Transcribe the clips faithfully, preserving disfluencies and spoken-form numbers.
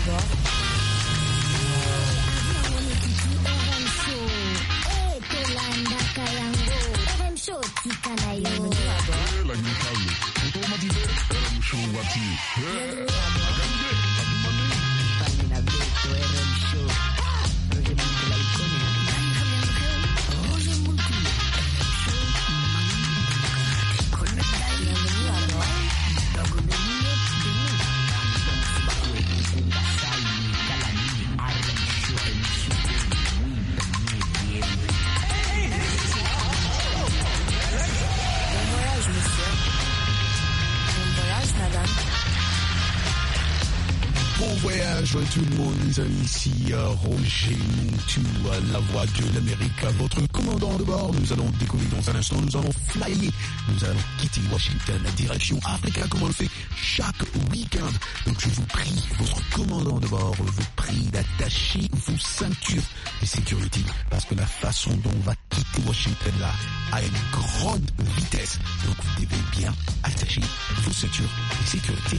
Tout le monde, les amis, ici euh, Roger Montou, euh, la voix de l'Amérique, votre commandant de bord. Nous allons décoller dans un instant, nous allons flyer, nous allons quitter Washington, direction Africa, comme on le fait chaque week-end. Donc je vous prie, votre commandant de bord, je vous prie d'attacher vos ceintures de sécurité, parce que la façon dont on va quitter Washington là a une grande vitesse. Donc vous devez bien attacher vos ceintures de sécurité.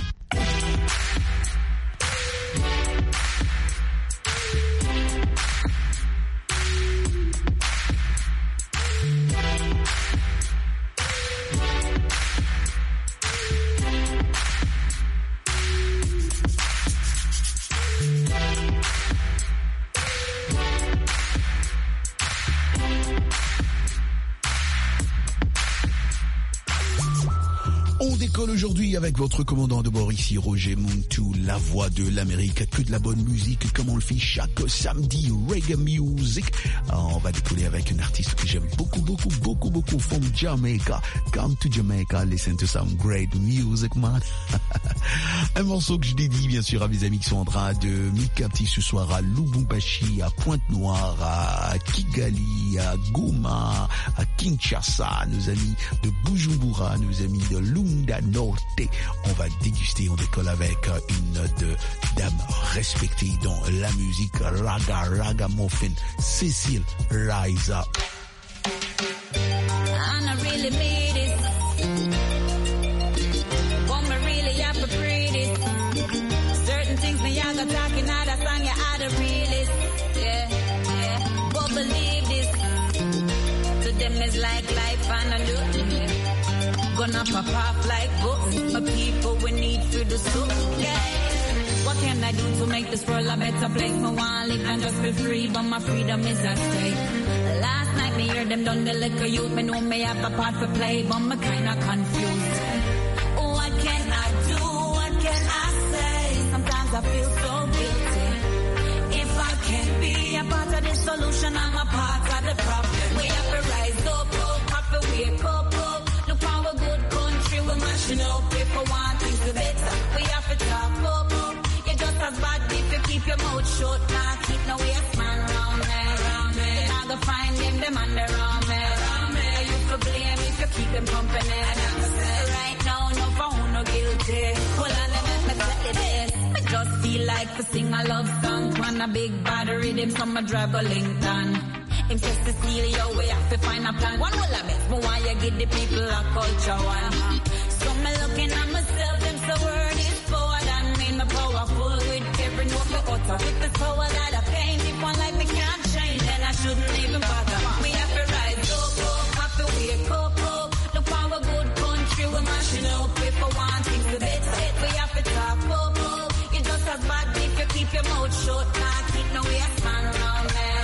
Aujourd'hui avec votre commandant de bord ici Roger Montou, la voix de l'Amérique, que de la bonne musique comme on le fait chaque samedi, reggae music. On va décoller avec une artiste que j'aime beaucoup beaucoup beaucoup beaucoup from Jamaica. Come to Jamaica, listen to some great music, man. Un morceau que je dédie bien sûr à mes amis qui sont en train de me capter ce soir à Lubumbashi, à Pointe-Noire, à Kigali, à Goma, à Kinshasa, nos amis de Bujumbura, nos amis de Lunda Norte. On va déguster, on décolle avec une de dame respectée dans la musique raga, ragamuffin, Cécile Rise Up. And I really made it. But me really have to breathe it. Certain things me I got talking out of song, you are the realest. Yeah, yeah. But believe this. To them is like life and I look. Yeah. Gonna pop off like books. My people we need for the soup. Yeah. What can I do to make this world a better place? Me want live and just be free, but my freedom is at stake. Last night me hear them done the liquor youth. Me know me have a part to play, but me kinda confused. What can I do? What can I say? Sometimes I feel so guilty. If I can't be a part of the solution, I'm a part of the problem. We have to rise up, up, have to wake up, up. Look how a good country we're mashing up. If we want things to better, we have to talk up, up. You're just as bad if you keep your mouth shut. Nah, keep no waste man round there, round there. You're not gonna find them, them under around there, around there. You could blame if you keep them company. Right now, no phone, no guilty. Well, I never me tell you this. I just feel like to sing a love song. Want a big bad rhythm, some a drive a Lincoln. Him says to steal your way, have to find a plan. One will I bet, but why you give the people a culture one? So me looking at myself, them so word is power than me. Me powerful with every note me utter. With the power that I paint, if one like me can't change, then I shouldn't even bother. We have to rise up, up, have to wake up, up. Look how a good country we're mashing up. If we want things to better, we have to talk up, up. You're just as bad if you keep your mouth shut. Nah, keep no waste man around there.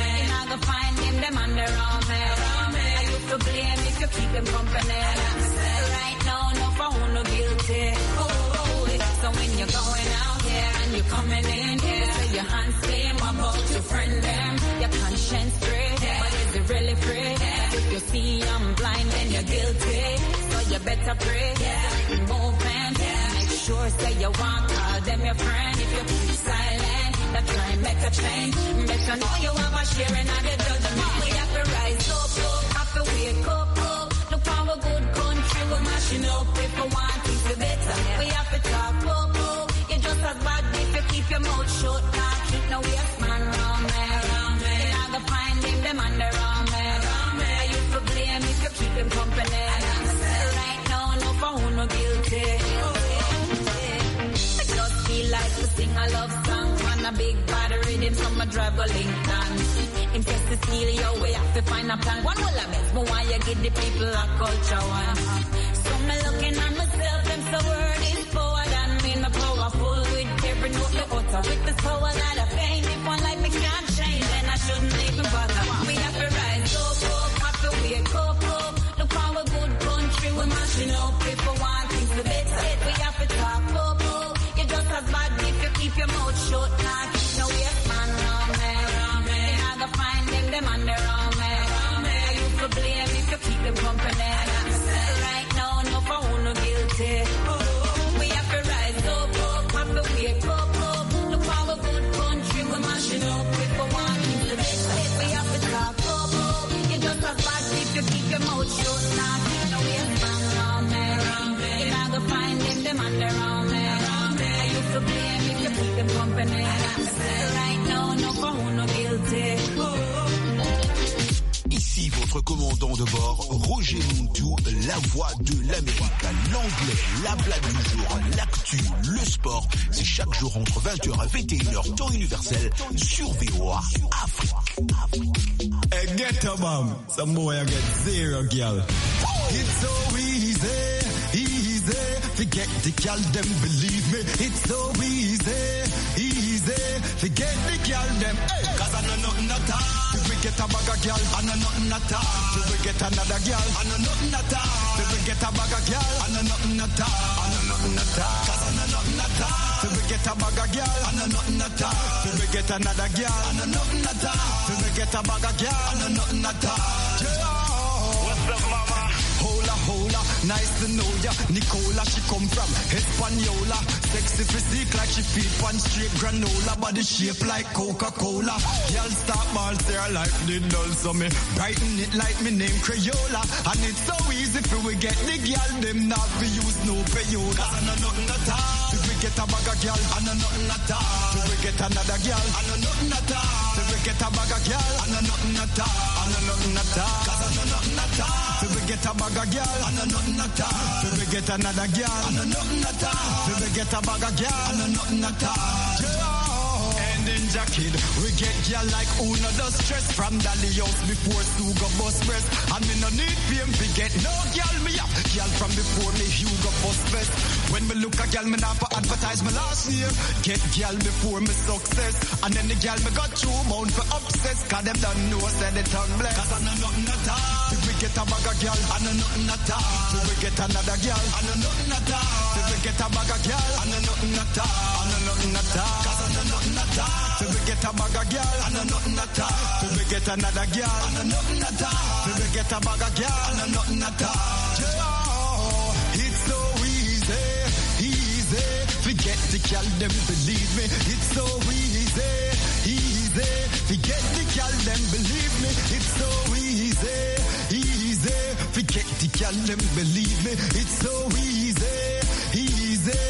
Find them, them under arm I used to blame if you keep them company. Right now, no phone, no guilty. Oh, oh, so when you're going out here and you're coming in here, so your hands clean, about your friend them, your conscience free, but is it really free? If you see I'm blind, then you're guilty. So you better pray, movement, make sure say you want, call them your friend. If you keep silent, that try and make a change. Better know you have a sharing of the judgment. We have to rise up, up, have to wake up, up. Look how a good country we're mashing up. If we want things to better, we have to talk up, up. You're just as bad if you keep your mouth shut. Nah, keep no waste man round there, round there. You're not gonna find them, them under arm there, round there. You for blame if you keep them company. Right now, no phone, no guilty. I just feel like like to sing a love song. On a big body rhythm, so I drive a Lincoln. In case to steal your way, have to find a plan. One will have best, but why you give the people a culture one? So me looking at myself, them so word is power than me. My powerful with every note me utter. With this power that I pain, if one life me can't change, then I shouldn't even bother. We have to rise up, up, have to wake up, up. Look how a good country we're mashing up. If we want things to better, we have to talk up, up. You're just as bad if you keep your mouth shut. Nah, keep no waste man around me. You're not gonna find them, them on their own me. You for blame if you keep them company. Right now, no for who no guilty. We have to rise up, up, have to wake up, up. Look how a good country we're mashing up. If we want things to better, we have to talk up, up. You're just as bad if you keep your mouth shut. Nah, keep no waste man around me. You're not gonna find them, them on their own me. You for blame if you keep them company. Right now, no for who no guilty. Ici votre commandant de bord, Roger Montou, la voix de l'Amérique. L'anglais, la blague du jour, l'actu, le sport, c'est chaque jour entre vingt heures et vingt et une heures, temps universel, sur V O A Afrique. Hey, get a bomb. Some boy I get zero, girl. It's so easy, easy. Forget the girl, them believe me. It's so easy, easy. Forget the girl, them. Hey, cause I know nothing at all. If we get a bag of girl, I know nothing at all. If we get another girl, I know nothing at all. If we get a bag of girl, I know nothing at all. I know nothing at all. Cause I know nothing at all. If we get a bag of girl, I know nothing at all. If we get another girl, I know nothing at all. If we get a bag of girl, I know nothing at all. What's up, mama? Hola, hola, nice to know ya. Nicola, she come from Hispaniola. Sexy physique like she feed one straight granola. Body shape like Coca-Cola. Y'all stop balls there like the dull. So me brighten it like me name Crayola. And it's so easy for we get the girl. Them not we use no payola. I know nothing at all. If we get a bag of girl, I know nothing at all. If we get another girl, I know nothing at all. If we get a bag of girl, I know nothing at all. I know nothing at all. Cause I know nothing at all. If we get a bag of girl, I know nothing at all. If we get another girl, I know nothing at all. If we get a bag of girl, I know nothing at all. Ninja kid, we get girl like Una does stress from Dolly house before Suga bust breast. And me no need fame to get no girl me up. Girl from before me Hugo bust best. When me look a girl me not for advertise my last name. Get girl before me success. And then the girl me got two bound for obsess. Cause them don't know say the tongue bless. Cause I know nothing at all. If we get a bag of girl, I know nothing at all. If we get another girl, I know nothing at all. If we get a bag of girl, I know nothing at all. I know nothing at all. Cause I know nothing at all. If we get a bag of girl, I know nothing at all. If we get another girl, I know nothing at all. If we get a bag of girl, I know nothing at all. Yeah, it's so easy, easy. Forget the girl, them believe me. It's so easy, easy. Forget the girl, them believe me. It's so easy, easy. Forget the girl, them believe me. It's so easy, easy.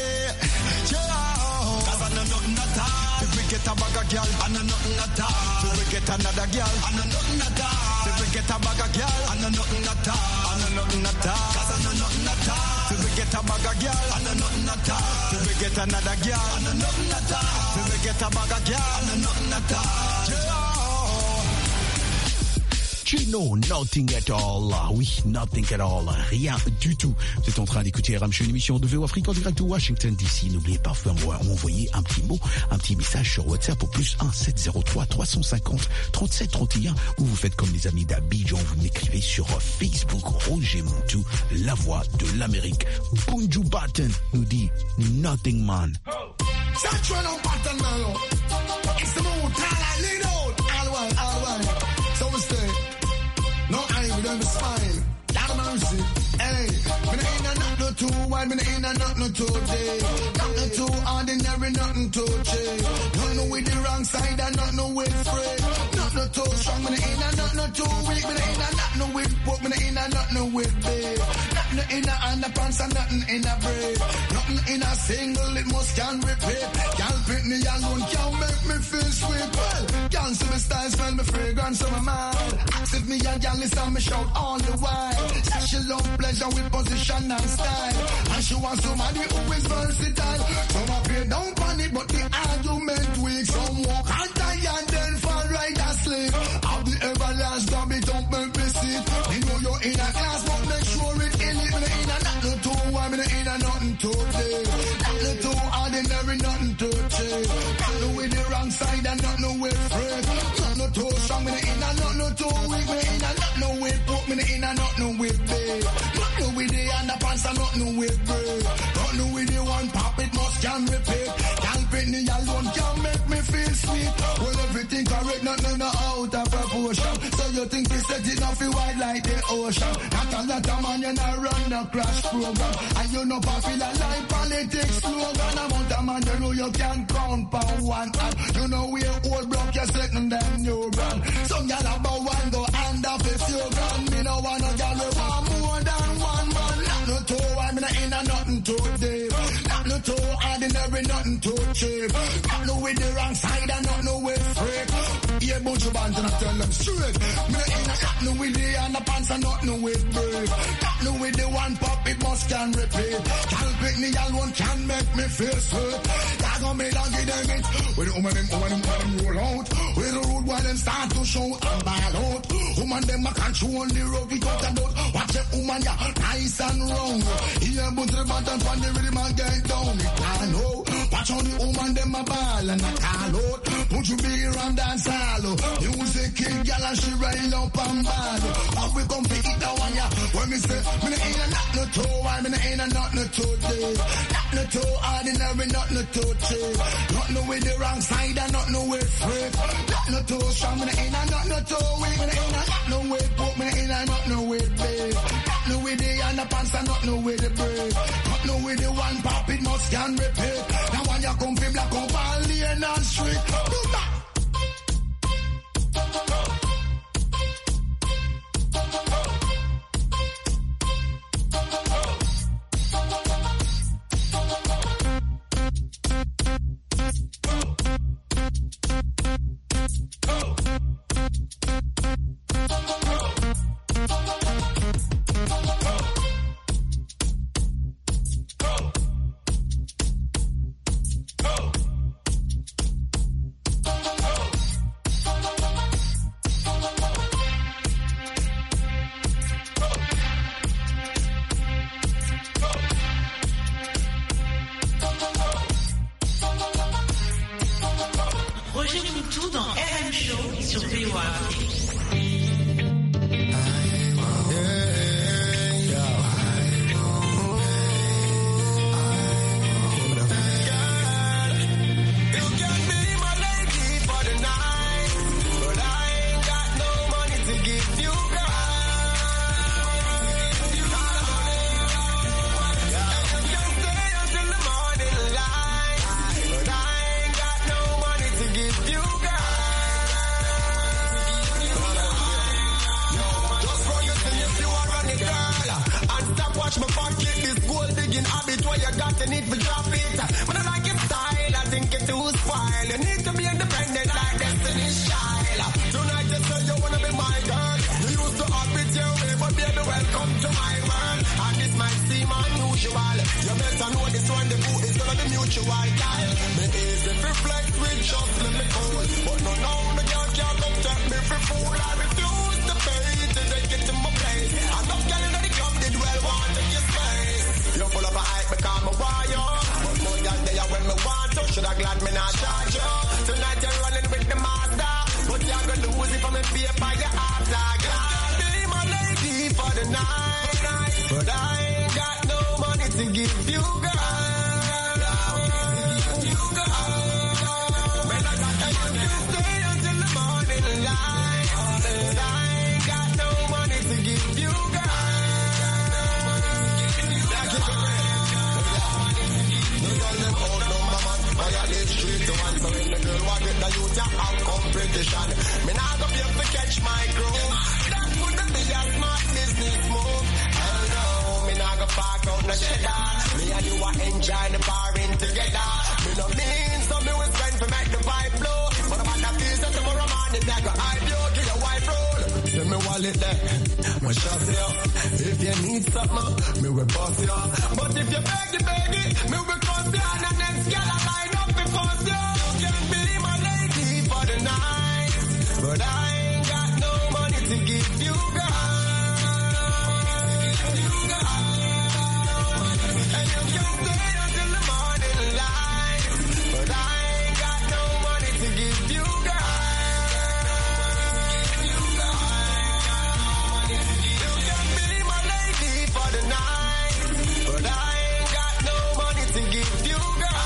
Yeah, cause I know nothing at all. If we get a bag of girl, I know nothing at all. If we get another girl, I know nothing at all. If we get a bag of girl, I know nothing at all. I know nothing at all. Cause I know nothing at all. If we get a bag of girl, I know nothing at all. If we get another girl, I know nothing at all. If we get a bag of girl, I know nothing at all. Yeah. You know nothing at all. Oui, nothing at all. Rien du tout. Vous êtes en train d'écouter R M Show, une émission de V O Afrique en direct de Washington D C. N'oubliez pas de m'envoyer un petit mot, un petit message sur WhatsApp au plus un sept zéro trois trois cent cinquante trente-sept trente et un, ou vous faites comme les amis d'Abidjan, vous m'écrivez sur Facebook. Roger Montou, la voix de l'Amérique. Bunju Batten nous dit Nothing Man. No, I ain't gonna smile. Lot of mercy. Hey, me no ain't nothing no too wide, me no ain't nothing no too day. Nothing too ordinary, nothing too cheap. Nothing with the wrong side and nothing with free. Nothing too strong, me no ain't nothing too weak. Me no ain't nothing with book, me no ain't nothing with big. Nothing in a underpants and nothing in a braid. Nothing in a single, it must can repeat. Can't pick me alone, can't make me feel sweet. Well, can't see me style, smell me fragrance, so my mind. If me and girl listen me shout all the while. Say she love pleasure with position and style, and she wants somebody who is versatile. Some appear down panic, but the argument weak. Some walk and die and then fall right asleep. How the everlast grab it up, make me sit. You know you're in a class, but make sure it elite. Me in a nothing too warm, me in a nothing too deep. Nothing too ordinary, nothing too cheap. Nothing with the wrong side and nothing with free. Nothing too strong, me in a nothing too weak. Me in a nothing with poke, me in a nothing with big. Nothing with the underpants and nothing with break. Nothing with the one pop, it must can repeat. Can't fit me alone, can make me feel sweet. Well, everything correct, nothing out of proportion. So you think we set it off wide like the ocean. Not a lot of man, you not run the crash program. And you know popular like politics slogan. Amount of man, you know you can count for one hand. You know we old block, you're second than new brand. Some y'all about one go hand off if you gone. Me no want no y'all we want more than one man. Not no two, I mean I ain't a nothing too deep. Not no two, ordinary, nothing too cheap. Not no with the wrong side and not no with freak. Yeah, bunch of bands and I tell them straight. Me no ain't a nothing with the underpants and nothing with brave. Nothing with the one pop, it must can repeat. Can't pick me alone, can make me feel sweet. I gon' me down, give them it. With the woman them, woman them, woman them roll out. With the road while them start to show and ball out. Woman them a control the road, we got a note. Watch the woman, yeah, nice and round. Here, but the button from the rhythm and get down. It can't hold. Watch how the woman them a ball and a call out. Put you big around dance hall. Music king, gal and she rail up and ball. How we come to eat that one, yeah. When me say, me no ain't a not no toe, why me no ain't a not no toe day. Not no toe, ordinary, not no toe cheap. Not no with the wrong side and not no with freak. Not no toe strong, me no ain't a not no toe weak. Me no ain't a not no with poke, me no ain't a not no with big. Not no with the underpants and not no with the break. Not no with the one pop, it must can repeat. Now when you come fi black up all lane and street. Do that. wallet there. My shop here. If you need something, me will boss ya. But if you beg it, beg it, me will cost ya. And the next girl I line up before you. Can't be my lady for the night, but I ain't got no money to give you, girl. And you can stay until the morning light, but I ain't got no money to give you, girl. You can be my lady for the night, but I ain't got no money to give you, girl.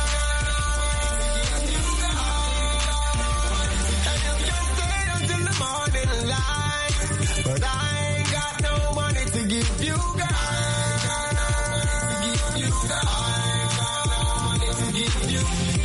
And you can stay until the morning light, but I ain't got no money to give you, girl. You got no money to give you.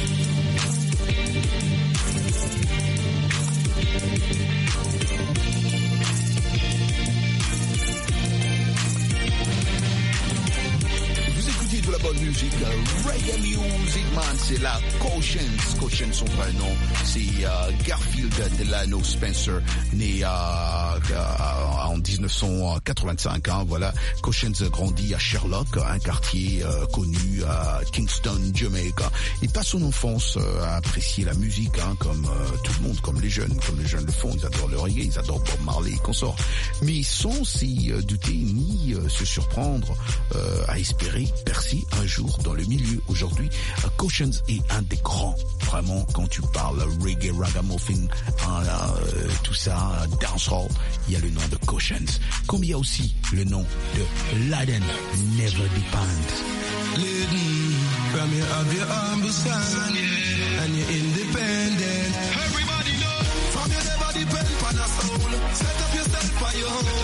Vous écoutez de la bonne musique, reggae music, man, c'est la Cautions. Cautions, son vrai nom, c'est euh, Garfield Delano Spencer, né euh, euh, en dix-neuf cent quatre-vingt-cinq, hein, voilà. Cautions grandit à Sherlock, un quartier euh, connu à Kingston, Jamaica. Il passe son enfance euh, à apprécier la musique, hein, comme euh, tout le monde, comme les jeunes, comme les jeunes le font. Ils adorent le reggae, ils adorent Bob Marley et consorts. Mais sans s'y euh, douter ni euh, se surprendre euh, à espérer percer un jour dans le milieu. Aujourd'hui, euh, Cautions est un des grands, vraiment, quand tu parles reggae, ragamuffin, hein, euh, tout ça, dancehall, il y a le nom de Cautions. Comme il y a aussi le nom de Laden Never Depend. Leading from your have your ambition and you're independent. Everybody know from you never depend on a soul. Set up yourself for your own.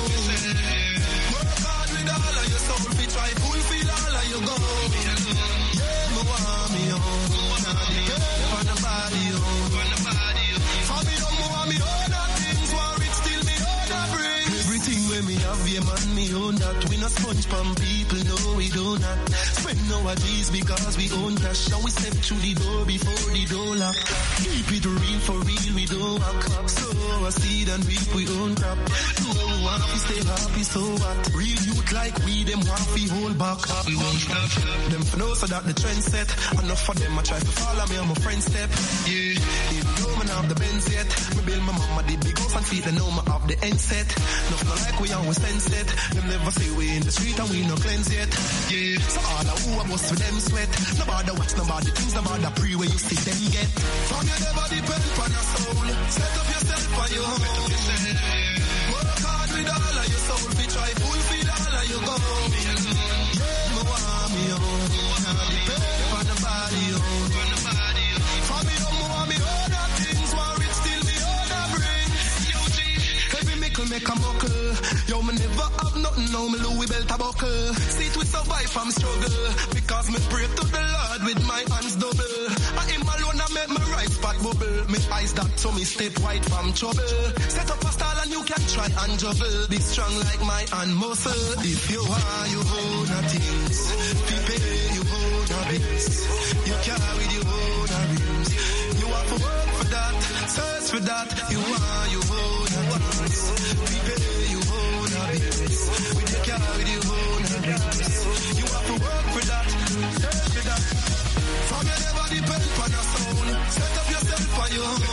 Work hard with all of your soul. Be try fulfill all of your goals. Yeah, me want me own. Not depend on nobody own. For me don't want me own that things. War it still me own that bring. Everything when me have, yeah man, me own that. We not sponge from people, no we do not. Spend nowadays because we own cash. Now we step through the door before the door lock. Keep it real for real, we don't walk. So I see and reap we own crap. No want to stay happy, so what? Real youth like we, them want to hold back. We won't stop. Them for know so that the trend set. Enough for them I try to follow me on my friend's step. Yeah, even though man have the Benz yet. Me build my mama the big house and feet, they know me have the end set. Nothing like we always sense it. Them never say we in the street and we no cleanse yet. Yeah, so all the who I must for them sweat. Nobody watch, nobody things, nobody pre where you see them get. From you never depend on your soul. Set up yourself for your own. Work hard with all of your soul. Be try fulfill all of your goals. Yeah, me want me own. Not depend on nobody own. For me don't want me own that things. War it still me own that bring. Every mickle make a muckle. Yo, me never have nothing, now me Louis belt a buckle. See it we survive from struggle, because me pray to the Lord with my hands double. I him alone I make my right spot bubble. Me eyes that so me step white from trouble. Set up a style and you can try and juggle. Be strong like my hand muscle. If you are, you own a things. People, you own a biz. You carry you own a rims. You have to work for that, search for that. You are, you own a things. People, you own a biz. With your car, with your own a rims. You have to work for that, search for that. From you never depend on a soul. Set up yourself for your own.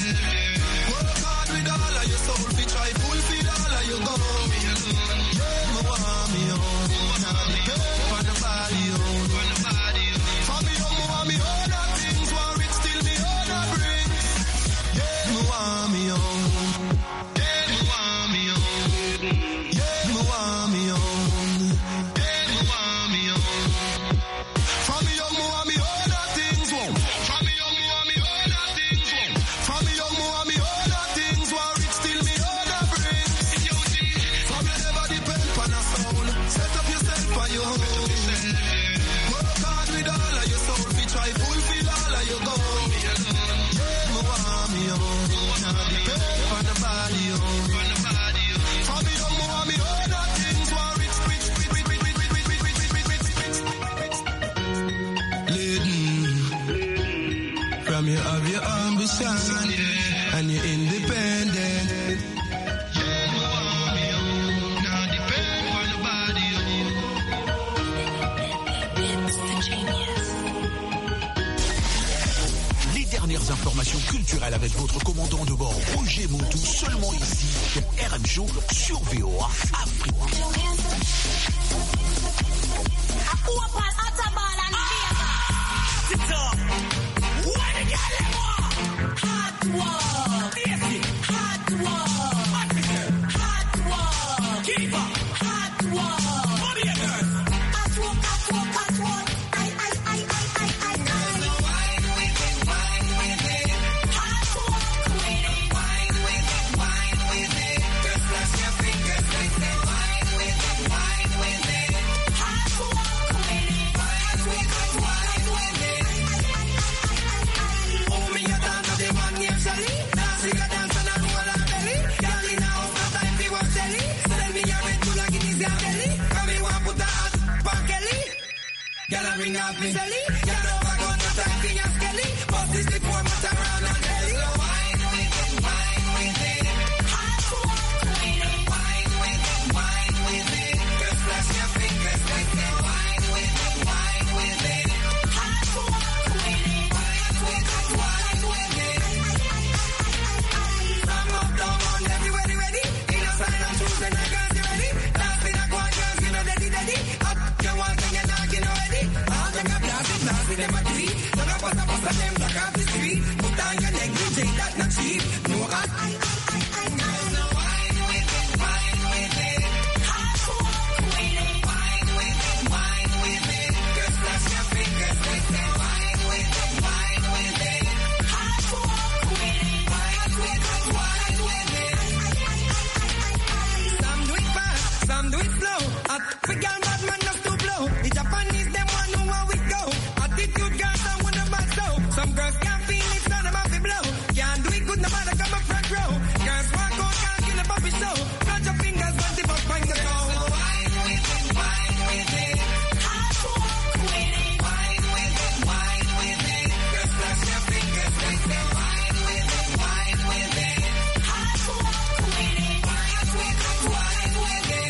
Work hard with all of your soul. Be try fulfill all of your goals. Yeah, me want me own. Not depend on nobody own. For me own, me want me own that things. War it still me own that bring. Yeah, me want me own. Yeah, me want me own. Yeah, me want me own. Yeah, me want me own. For me young, me want me own that things. For me young, me want me own that things. For me young, me want me own that things. War it still me own that bring. For me never depend on a soul. Set up yourself for your own. Work hard with all of your soul. Be try fulfill all of your goals. Yeah, me want me own. Not depend on nobody own. For me young, me want me own that things. War it split, split, split, split, split, split, split, split, split. Leading from you have your ambition and you're independent. dernières informations culturelles avec votre commandant de bord Roger Montou, seulement ici pour R M Show sur V O A Afrique. Ring off me belly, you know I got no time for your skelly, but this the poor much around and belly. So wine with it, wine with it, hot walk with it, wine with it, wine with it, just flash your fingers with it, wine with it, wine with it, hot walk with it, wine with it, wine with it. Some up, down, on, everybody ready, in a sign of truth and I got you ready, dance in a quad, girls, you know daddy, daddy, up, you want to get knocking already. With them a tree, so I pass a pass a them back off the street. Put on your neck, D J, that not cheap. No, I, I, I, I, I, no wine with it, wine with it. Hot walk with it, wine with it, wine with it. Just flash your fingers with it, wine with it, wine with it. Hot walk with it, wine with it, wine with it. Some do it fast, some do it slow. At the girl, bad man, not to blow. The Japanese, them one know how we go. Attitude girls don't want to back so. Some girls can't feel it, so them have to blow. Can't do it good, no matter come up front row. Girls walk out, can't kill a puppy show. Touch your fingers, but the butt find the toe. So wine with it, wine with it. Hot walk with it. Wine with it, wine with it. Just flash your fingers with it. Wine with it, wine with it. Hot walk with it. Wine with it, wine with it.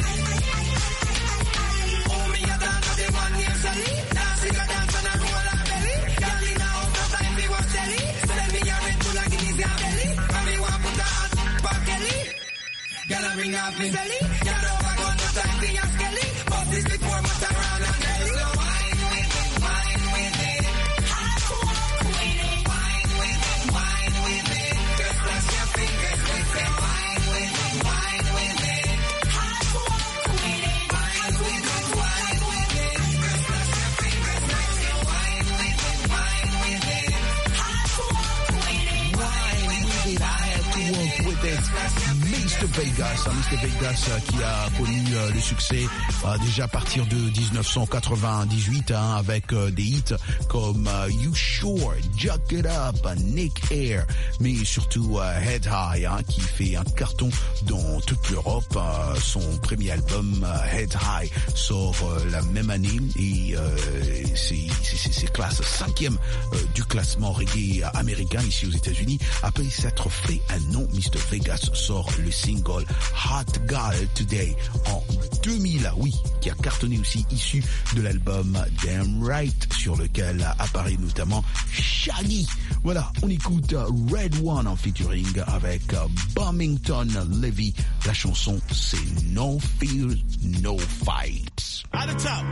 Oh, me a dance to the one year Sally. Dancing a dance and a roll on belly. Girl in a house, no time for watch telly. So let me a red bull and Guinness your belly. And me want put a hot back belly. Girl a ring off me belly. Girl over gun, no time for your skelly. But this before much around and belly. So wine with it, wine with it. Hot walk with it. Wine with it, wine with it. Just flash your fingers with it. Wine with it, wine with it. Hot walk with it. Wine with it, wine with it. Just flash your fingers with it. Wine with it, wine with it. Hot walk with it. Wine with it, I have to walk with it. mister Vegas, hein, mister Vegas euh, qui a connu euh, le succès euh, déjà à partir de dix-neuf cent quatre-vingt-dix-huit hein, avec euh, des hits comme euh, You Sure, Jack It Up, Nick Air, mais surtout euh, Head High hein, qui fait un carton dans toute l'Europe. Euh, son premier album euh, Head High sort euh, la même année et euh, c'est, c'est, c'est classe cinquième euh, du classement reggae américain ici aux États-Unis. Après s'être fait un nom, mister Vegas sort le single Hot Girl Today en deux mille, oui, qui a cartonné aussi, issu de l'album Damn Right, sur lequel apparaît notamment Shaggy. Voilà, on écoute Red One en featuring avec Bumington Levy. La chanson, c'est No Fear, No Fights. At the top.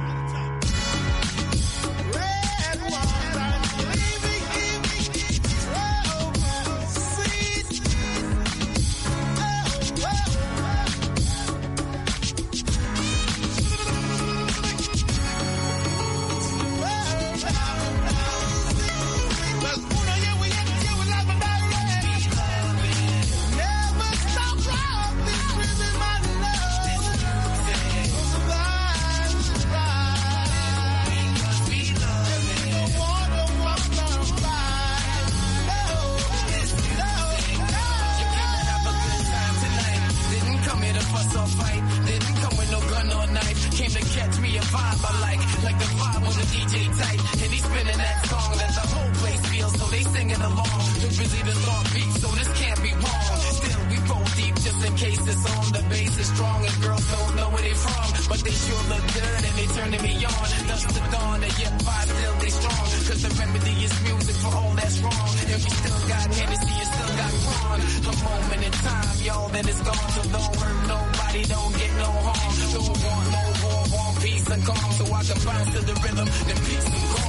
gone. A moment in time, y'all, then it's gone. So don't hurt nobody, don't get no harm. Don't want no war, want peace and calm. So I can bounce to the rhythm, then peace and calm.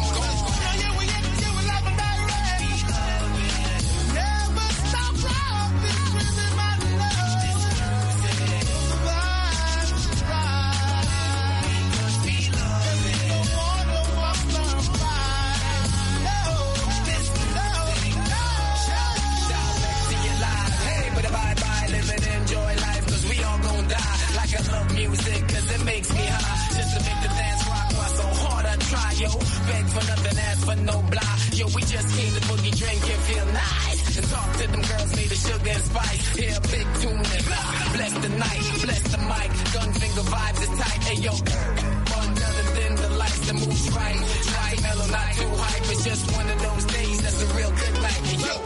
Music, cause it makes me high. Just to make the dance rock, why so hard I try, yo. Beg for nothing, ask for no blah. Yo, we just came to boogie, drink and feel nice. And talk to them girls made of sugar and spice. Hear a big tune and blah. Bless the night, bless the mic. Gun finger vibes is tight. Hey, yo, on nothing than the lights that moves right. Right, mellow, not too hype. It's just one of those days that's a real good night. Hey, yo.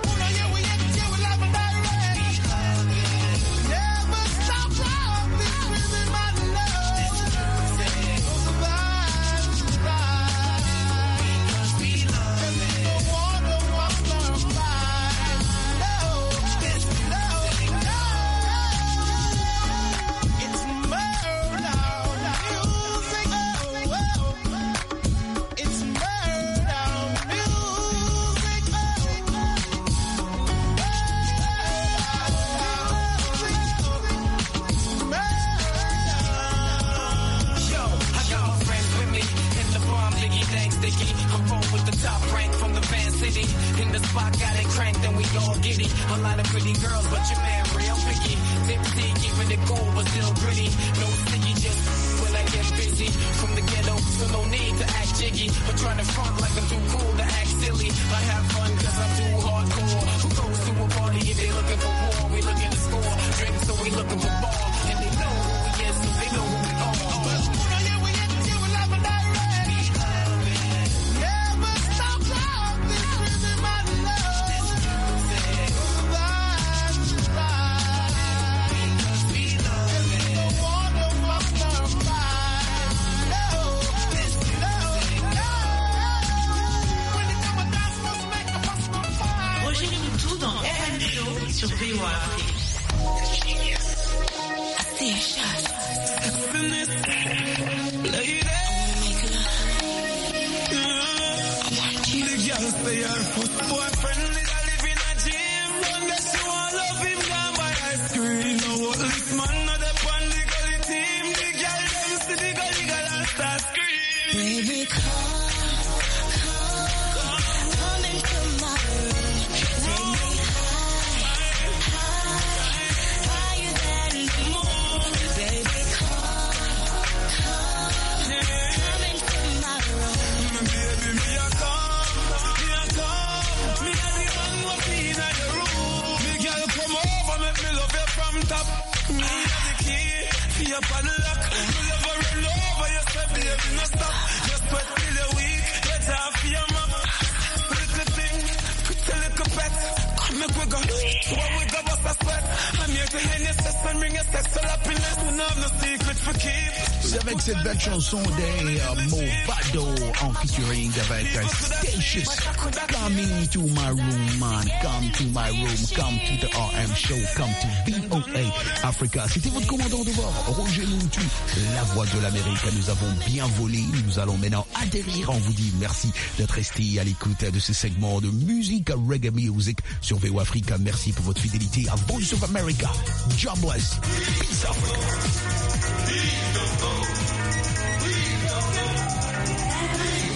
Avec cette belle chanson des uh, Movado en featuring avec uh, Statius. Coming to my room, man. Come to my room. Come to the R M show. Come to V O A Africa. C'était votre commandant de bord, Roger Muntu, la voix de l'Amérique. Nous avons bien volé. Nous allons maintenant atterrir. On vous dit merci d'être resté à l'écoute de ce segment de musique, reggae music sur V O A Africa. Merci pour votre fidélité à Voice of America. God bless. Peace Africa.